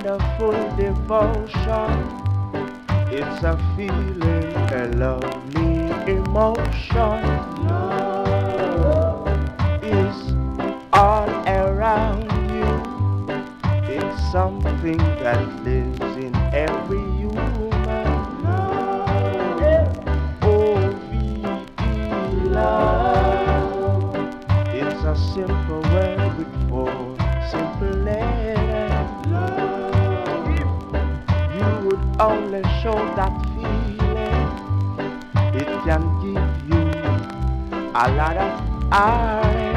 wonderful devotion. It's a feeling, a lovely emotion. Love is all around you. It's something that lives in every human. Love, O-V-E, love. It's a simple word with four simple letters. Love. You would only show that feeling. It can give you a lot of heart.